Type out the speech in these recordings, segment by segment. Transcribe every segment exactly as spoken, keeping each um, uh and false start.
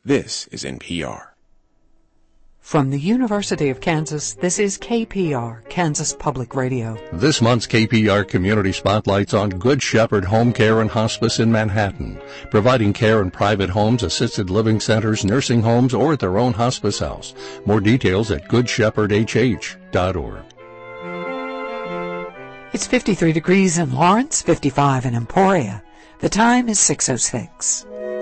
This is N P R. From the University of Kansas, this is K P R, Kansas Public Radio. This month's K P R Community Spotlight's on Good Shepherd Home Care and Hospice in Manhattan, providing care in private homes, assisted living centers, nursing homes, or at their own hospice house. More details at good shepherd h h dot org. It's fifty-three degrees in Lawrence, fifty-five in Emporia. The time is six oh six.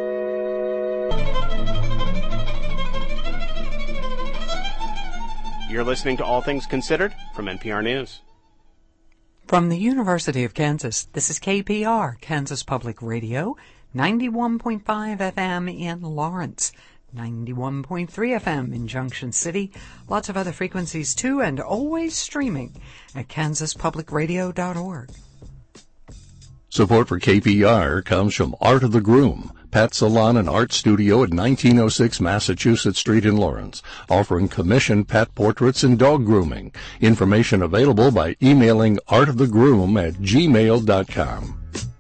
You're listening to All Things Considered from N P R News. From the University of Kansas, this is K P R, Kansas Public Radio, ninety-one point five F M in Lawrence, ninety-one point three F M in Junction City, lots of other frequencies too, and always streaming at kansas public radio dot org. Support for K P R comes from Art of the Groom, Pet Salon and Art Studio at nineteen oh six Massachusetts Street in Lawrence, offering commissioned pet portraits and dog grooming. Information available by emailing artofthegroom at gmail dot com.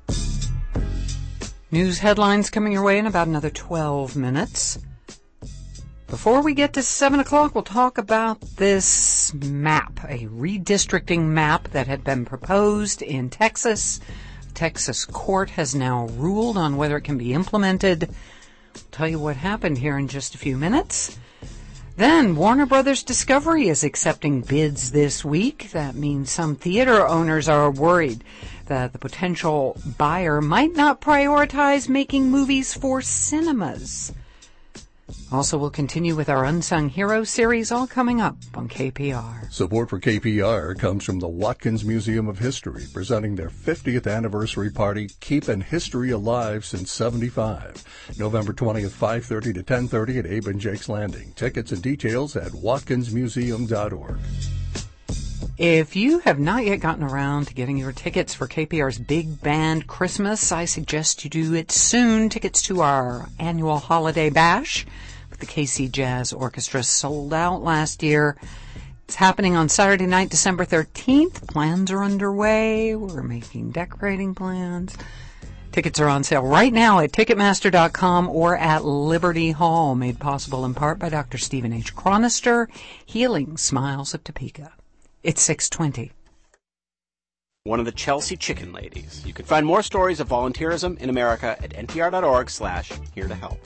News headlines coming your way in about another twelve minutes. Before we get to seven o'clock, we'll talk about this map, a redistricting map that had been proposed in Texas. Texas court has now ruled on whether it can be implemented. I'll tell you what happened here in just a few minutes. Then Warner Brothers Discovery is accepting bids this week. That means some theater owners are worried that the potential buyer might not prioritize making movies for cinemas. Also, we'll continue with our Unsung Hero series, all coming up on K P R. Support for K P R comes from the Watkins Museum of History, presenting their fiftieth anniversary party, Keepin' History Alive Since seventy-five. November twentieth, five thirty to ten thirty at Abe and Jake's Landing. Tickets and details at watkins museum dot org. If you have not yet gotten around to getting your tickets for K P R's Big Band Christmas, I suggest you do it soon. Tickets to our annual holiday bash with the K C Jazz Orchestra sold out last year. It's happening on Saturday night, December thirteenth. Plans are underway. We're making decorating plans. Tickets are on sale right now at ticketmaster dot com or at Liberty Hall, made possible in part by Doctor Stephen H. Chronister, Healing Smiles of Topeka. It's six twenty. One of the Chelsea Chicken Ladies. You can find more stories of volunteerism in America at npr dot org slash here to help.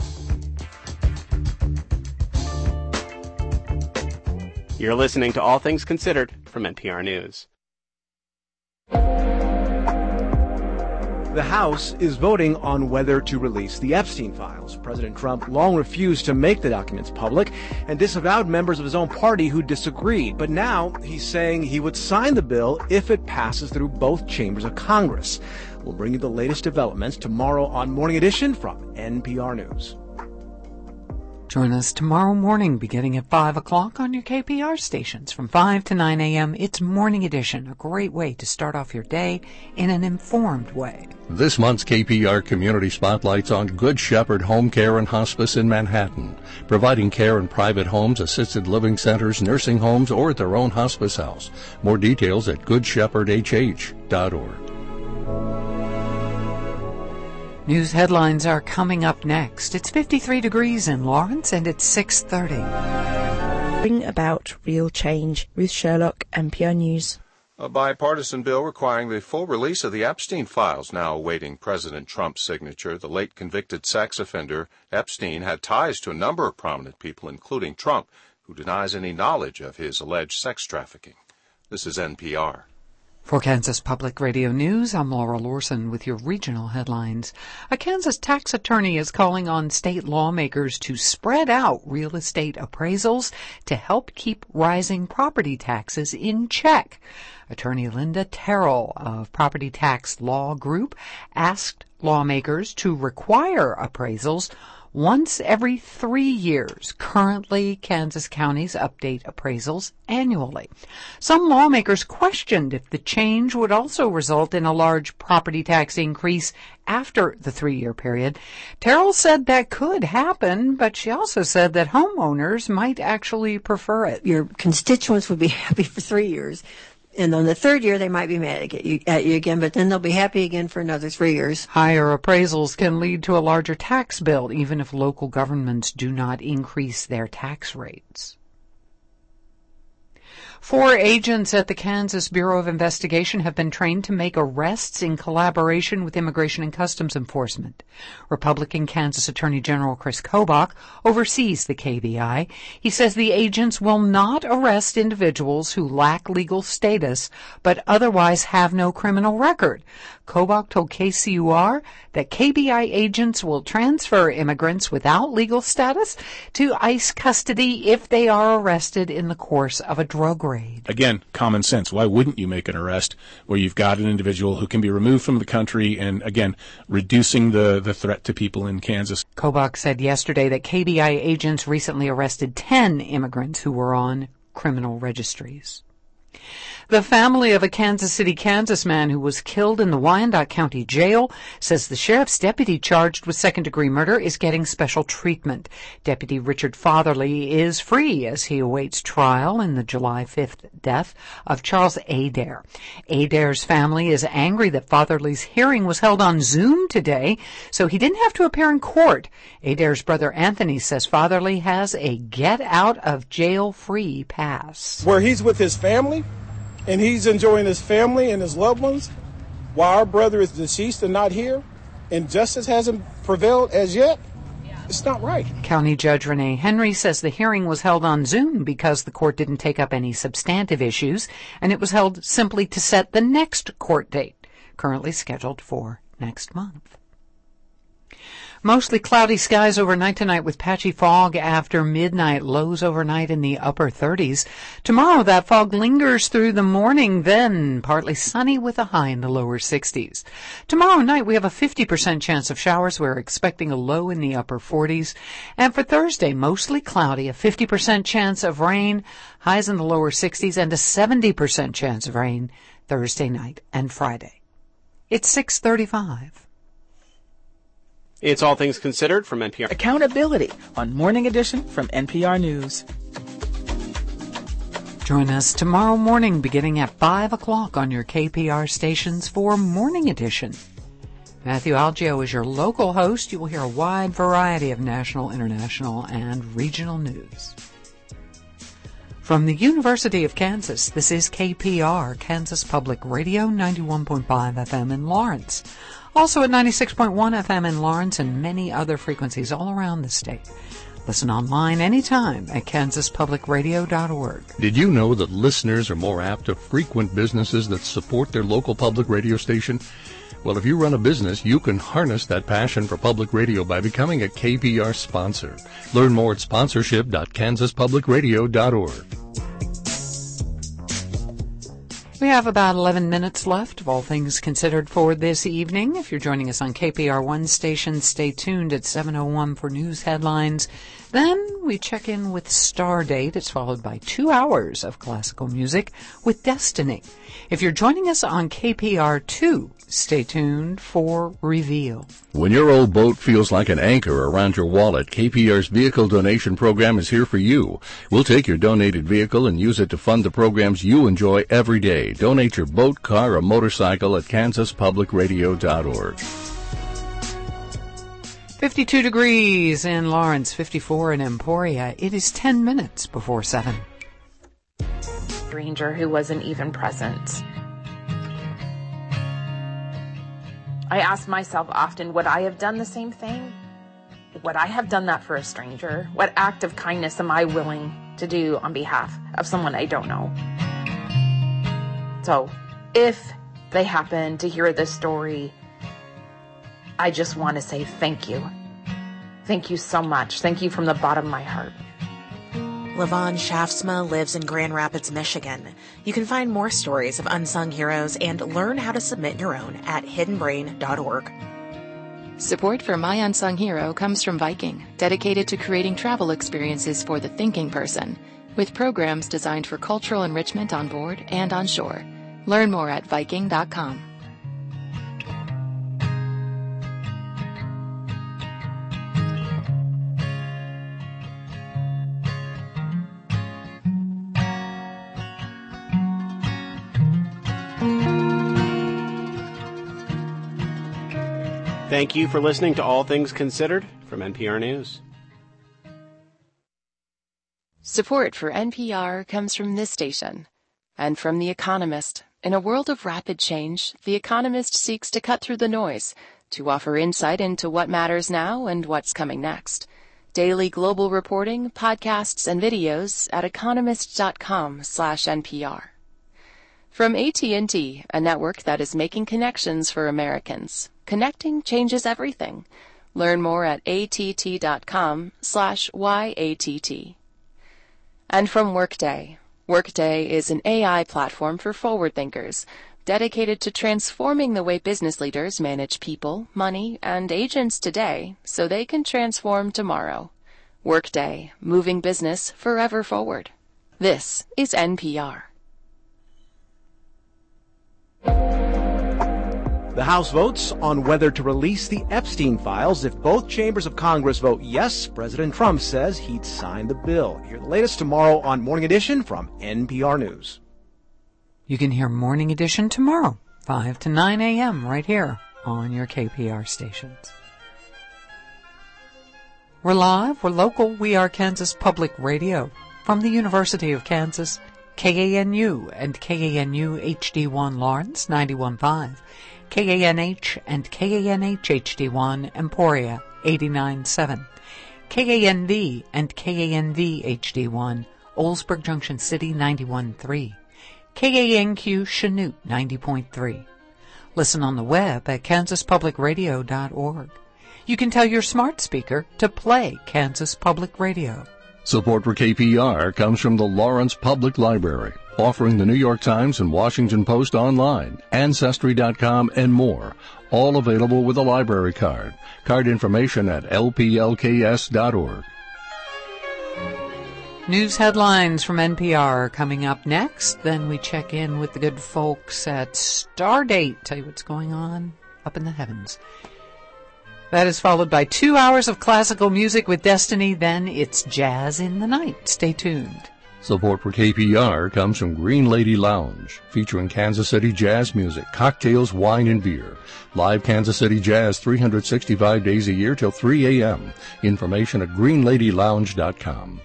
You're listening to All Things Considered from N P R News. The House is voting on whether to release the Epstein files. President Trump long refused to make the documents public and disavowed members of his own party who disagreed. But now he's saying he would sign the bill if it passes through both chambers of Congress. We'll bring you the latest developments tomorrow on Morning Edition from N P R News. Join us tomorrow morning beginning at five o'clock on your K P R stations. From five to nine a.m., it's Morning Edition, a great way to start off your day in an informed way. This month's K P R Community Spotlight's on Good Shepherd Home Care and Hospice in Manhattan, providing care in private homes, assisted living centers, nursing homes, or at their own hospice house. More details at good shepherd h h dot org. News headlines are coming up next. It's fifty-three degrees in Lawrence, and it's six thirty. Bring about real change. Ruth Sherlock, N P R News. A bipartisan bill requiring the full release of the Epstein files now awaiting President Trump's signature. The late convicted sex offender Epstein had ties to a number of prominent people, including Trump, who denies any knowledge of his alleged sex trafficking. This is N P R. For Kansas Public Radio News, I'm Laura Lorson with your regional headlines. A Kansas tax attorney is calling on state lawmakers to spread out real estate appraisals to help keep rising property taxes in check. Attorney Linda Terrell of Property Tax Law Group asked lawmakers to require appraisals once every three years. Currently, Kansas counties update appraisals annually. Some lawmakers questioned if the change would also result in a large property tax increase after the three-year period. Terrell said that could happen, but she also said that homeowners might actually prefer it. Your constituents would be happy for three years. And on the third year, they might be mad at you, at you again, but then they'll be happy again for another three years. Higher appraisals can lead to a larger tax bill, even if local governments do not increase their tax rates. Four agents at the Kansas Bureau of Investigation have been trained to make arrests in collaboration with Immigration and Customs Enforcement. Republican Kansas Attorney General Chris Kobach oversees the K B I. He says the agents will not arrest individuals who lack legal status but otherwise have no criminal record. Kobach told K C U R that K B I agents will transfer immigrants without legal status to ICE custody if they are arrested in the course of a drug raid. Again, common sense. Why wouldn't you make an arrest where you've got an individual who can be removed from the country and, again, reducing the, the threat to people in Kansas? Kobach said yesterday that K B I agents recently arrested ten immigrants who were on criminal registries. The family of a Kansas City, Kansas man who was killed in the Wyandotte County Jail says the sheriff's deputy charged with second-degree murder is getting special treatment. Deputy Richard Fatherly is free as he awaits trial in the July fifth death of Charles Adair. Adair's family is angry that Fatherly's hearing was held on Zoom today, so he didn't have to appear in court. Adair's brother Anthony says Fatherly has a get-out-of-jail-free pass. Where he's with his family, and he's enjoying his family and his loved ones, while our brother is deceased and not here, and justice hasn't prevailed as yet, it's not right. County Judge Renee Henry says the hearing was held on Zoom because the court didn't take up any substantive issues, and it was held simply to set the next court date, currently scheduled for next month. Mostly cloudy skies overnight tonight with patchy fog after midnight. Lows overnight in the upper thirties. Tomorrow that fog lingers through the morning, then partly sunny with a high in the lower sixties. Tomorrow night we have a fifty percent chance of showers. We're expecting a low in the upper forties. And for Thursday, mostly cloudy, a fifty percent chance of rain, highs in the lower sixties, and a seventy percent chance of rain Thursday night and Friday. It's six thirty-five. It's All Things Considered from N P R. Accountability on Morning Edition from N P R News. Join us tomorrow morning beginning at five o'clock on your K P R stations for Morning Edition. Matthew Algio is your local host. You will hear a wide variety of national, international, and regional news. From the University of Kansas, this is K P R, Kansas Public Radio, ninety-one point five F M in Lawrence. Also at ninety-six point one F M in Lawrence and many other frequencies all around the state. Listen online anytime at kansas public radio dot org. Did you know that listeners are more apt to frequent businesses that support their local public radio station? Well, if you run a business, you can harness that passion for public radio by becoming a K P R sponsor. Learn more at sponsorship dot kansas public radio dot org. We have about eleven minutes left of All Things Considered for this evening. If you're joining us on K P R one station, stay tuned at seven oh one for news headlines. Then we check in with Stardate. It's followed by two hours of classical music with Destiny. If you're joining us on K P R two, stay tuned for Reveal. When your old boat feels like an anchor around your wallet, K P R's vehicle donation program is here for you. We'll take your donated vehicle and use it to fund the programs you enjoy every day. Donate your boat, car, or motorcycle at kansas public radio dot org. fifty-two degrees in Lawrence, fifty-four in Emporia. It is ten minutes before seven. Stranger who wasn't even present. I ask myself often, would I have done the same thing? Would I have done that for a stranger? What act of kindness am I willing to do on behalf of someone I don't know? So, if they happen to hear this story, I just want to say thank you. Thank you so much. Thank you from the bottom of my heart. Lavon Shafsma lives in Grand Rapids, Michigan. You can find more stories of unsung heroes and learn how to submit your own at hidden brain dot org. Support for My Unsung Hero comes from Viking, dedicated to creating travel experiences for the thinking person, with programs designed for cultural enrichment on board and on shore. Learn more at viking dot com. Thank you for listening to All Things Considered from N P R News. Support for N P R comes from this station and from The Economist. In a world of rapid change, The Economist seeks to cut through the noise to offer insight into what matters now and what's coming next. Daily global reporting, podcasts, and videos at economist.com slash NPR. From A T and T, a network that is making connections for Americans. Connecting changes everything. Learn more at att.com slash YATT. And from Workday. Workday is an A I platform for forward thinkers, dedicated to transforming the way business leaders manage people, money, and agents today so they can transform tomorrow. Workday, moving business forever forward. This is N P R. The House votes on whether to release the Epstein files. If both chambers of Congress vote yes, President Trump says he'd sign the bill. Hear the latest tomorrow on Morning Edition from N P R News. You can hear Morning Edition tomorrow, five to nine a.m. right here on your K P R stations. We're live, we're local, we are Kansas Public Radio. From the University of Kansas, K A N U and K A N U H D one Lawrence, ninety-one point five. K A N H and K A N H H D one Emporia, eighty-nine point seven. K A N V and K A N V H D one Oldsburg Junction City, ninety-one point three. K A N Q Chanute, ninety point three. Listen on the web at kansas public radio dot org. You can tell your smart speaker to play Kansas Public Radio. Support for K P R comes from the Lawrence Public Library, offering the New York Times and Washington Post online, Ancestry dot com, and more. All available with a library card. Card information at L P L K S dot org. News headlines from N P R are coming up next. Then we check in with the good folks at Stardate. Tell you what's going on up in the heavens. That is followed by two hours of classical music with Destiny. Then it's Jazz in the Night. Stay tuned. Support for K P R comes from Green Lady Lounge, featuring Kansas City jazz music, cocktails, wine, and beer. Live Kansas City jazz three hundred sixty-five days a year till three a.m. Information at green lady lounge dot com.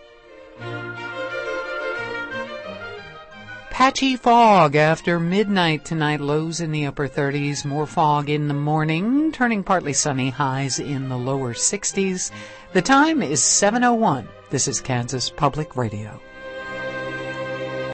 Patchy fog after midnight tonight, lows in the upper thirties, more fog in the morning, turning partly sunny, highs in the lower sixties. The time is seven oh one. This is Kansas Public Radio.